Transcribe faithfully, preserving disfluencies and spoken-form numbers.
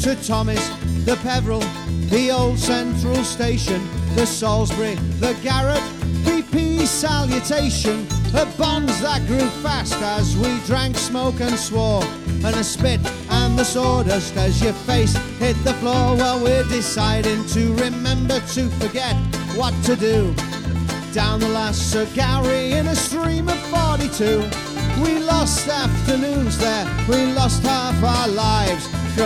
to Thomas, the Peveril, the old Central Station, the Salisbury, the Garrett, B P salutation, the bonds that grew fast as we drank, smoke and swore, and the spit and the sawdust as your face hit the floor. Well, we're deciding to remember to forget what to do. Down the last Sir Gowrie in a stream of forty-two, we lost afternoons there, we lost half our lives.